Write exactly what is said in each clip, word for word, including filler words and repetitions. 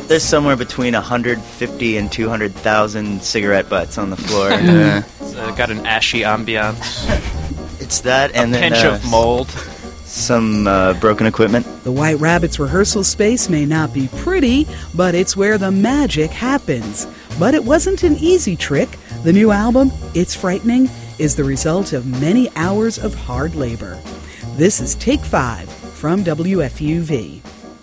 There's somewhere between one hundred fifty and two hundred thousand cigarette butts on the floor. Yeah. It's uh, got an ashy ambiance. It's that and a then pinch uh, of mold. Some uh, broken equipment. The White Rabbit's rehearsal space may not be pretty, but it's where the magic happens. But it wasn't an easy trick. The new album, It's Frightening, is the result of many hours of hard labor. This is Take Five from W F U V.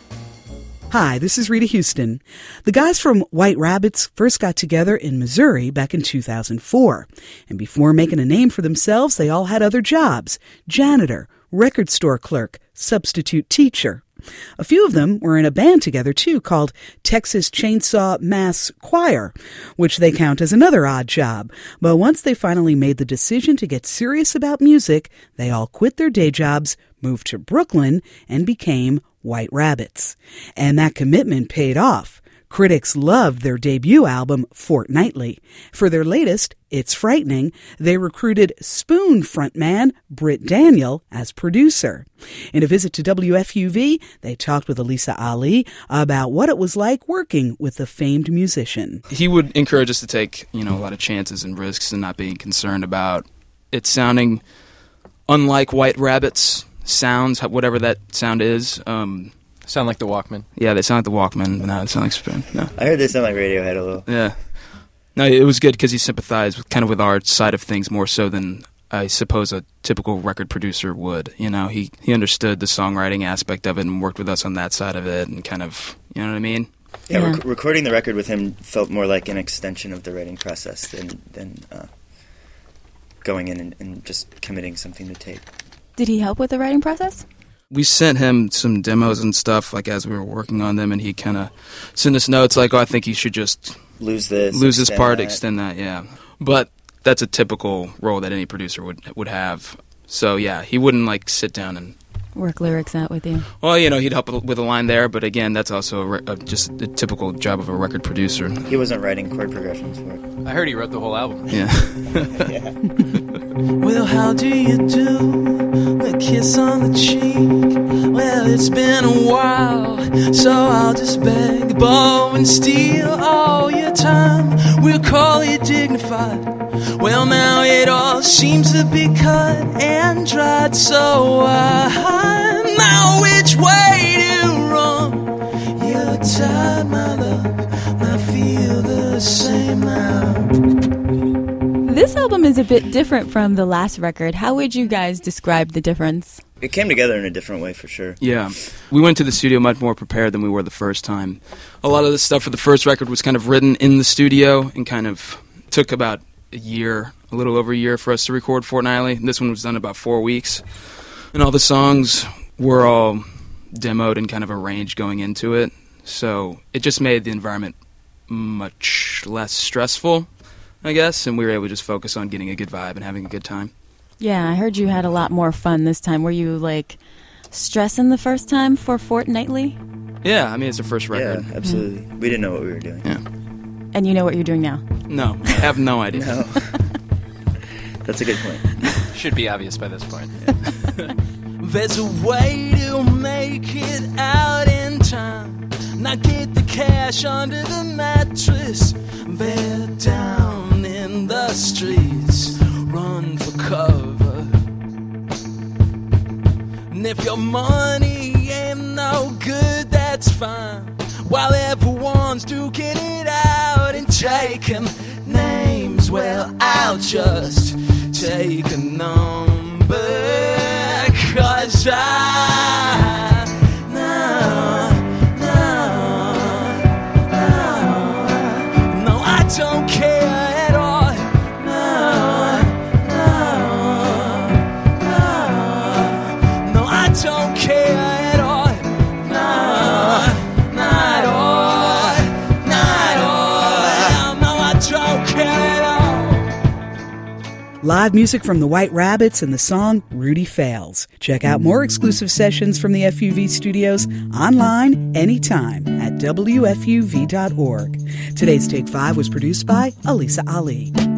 Hi, this is Rita Houston. The guys from White Rabbits first got together in Missouri back in two thousand four. And before making a name for themselves, they all had other jobs: janitor, record store clerk, substitute teacher. A few of them were in a band together, too, called Texas Chainsaw Mass Choir, which they count as another odd job. But once they finally made the decision to get serious about music, they all quit their day jobs, moved to Brooklyn, and became White Rabbits. And that commitment paid off. Critics loved their debut album, Fortnightly. For their latest, It's Frightening, they recruited Spoon frontman Britt Daniel as producer. In a visit to W F U V, they talked with Elisa Ali about what it was like working with the famed musician. He would encourage us to take, you know, a lot of chances and risks and not being concerned about it sounding unlike White Rabbits sounds, whatever that sound is. Um... Sound like the Walkman. Yeah, they sound like the Walkman, but no, they sound like Spoon. No. I heard they sound like Radiohead a little. Yeah. No, it was good because he sympathized with, kind of with our side of things more so than I suppose a typical record producer would. You know, he, he understood the songwriting aspect of it and worked with us on that side of it and kind of, you know what I mean? Yeah, Yeah. Rec- recording the record with him felt more like an extension of the writing process than, than uh, going in and, and just committing something to tape. Did he help with the writing process? We sent him some demos and stuff, like, as we were working on them, and he kind of sent us notes like, oh, I think you should just Lose this. lose this extend part, that. extend that, yeah. But that's a typical role that any producer would would have. So, yeah, he wouldn't, like, sit down and... Work lyrics out with you. Well, you know, he'd help with a line there, but again, that's also a re- a, just a typical job of a record producer. He wasn't writing chord progressions for it. I heard he wrote the whole album. Yeah. Yeah. Well, how do you do? The kiss on the cheek. Well, it's been a while, so I'll just beg, borrow and steal all your time. We'll call it dignified. Well, now it all seems to be cut and dried, so I know which way to run. You're tired, my love. I feel the same now. This album is a bit different from the last record. How would you guys describe the difference? It came together in a different way, for sure. Yeah. We went to the studio much more prepared than we were the first time. A lot of the stuff for the first record was kind of written in the studio and kind of took about a year, a little over a year for us to record Fortnightly. This one was done about four weeks. And all the songs were all demoed and kind of arranged going into it. So it just made the environment much less stressful, I guess, and we were able to just focus on getting a good vibe and having a good time. Yeah, I heard you had a lot more fun this time. Were you, like, stressing the first time for Fortnightly? Yeah, I mean, it's our first record. Yeah, absolutely. We didn't know what we were doing. Yeah. And you know what you're doing now? No, I have no idea. No. That's a good point. Should be obvious by this point. There's a way to make it out in time. Not get the cash under the mattress. They're down in the streets. Run for cover. And if your money ain't no good, that's fine. While everyone's duking it out and taking names, well, I'll just take a number. 'Cause I know, no, no, no, I don't care at all. No, no, no, no, I don't care at all. No, not at all, not at all. No, I don't care at all. Live music from the White Rabbits and the song Rudy Fails. Check out more exclusive sessions from the F U V studios online anytime at W F U V dot org. Today's Take Five was produced by Elisa Ali.